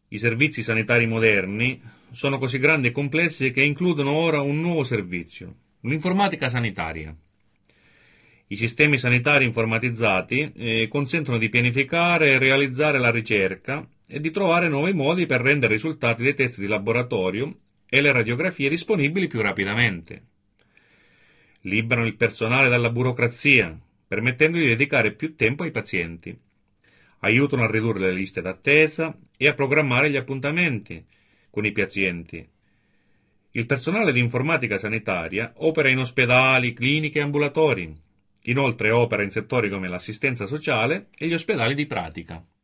I servizi sanitari moderni sono così grandi e complessi che includono ora un nuovo servizio, l'informatica sanitaria. I sistemi sanitari informatizzati consentono di pianificare e realizzare la ricerca e di trovare nuovi modi per rendere i risultati dei test di laboratorio e le radiografie disponibili più rapidamente. Liberano il personale dalla burocrazia, permettendo di dedicare più tempo ai pazienti. Aiutano a ridurre le liste d'attesa e a programmare gli appuntamenti con i pazienti. Il personale di informatica sanitaria opera in ospedali, cliniche e ambulatori. Inoltre opera in settori come l'assistenza sociale e gli ospedali di pratica.